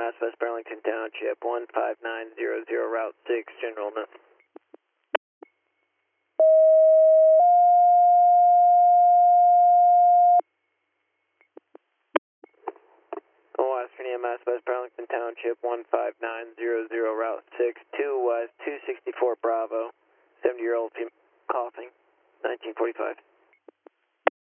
EMS, West Burlington Township, 15900, Route 6, General Miss. Western EMS, West Burlington Township, 15900, Route 6, 2 West, 264 Bravo, 70-year-old female coughing, 1945.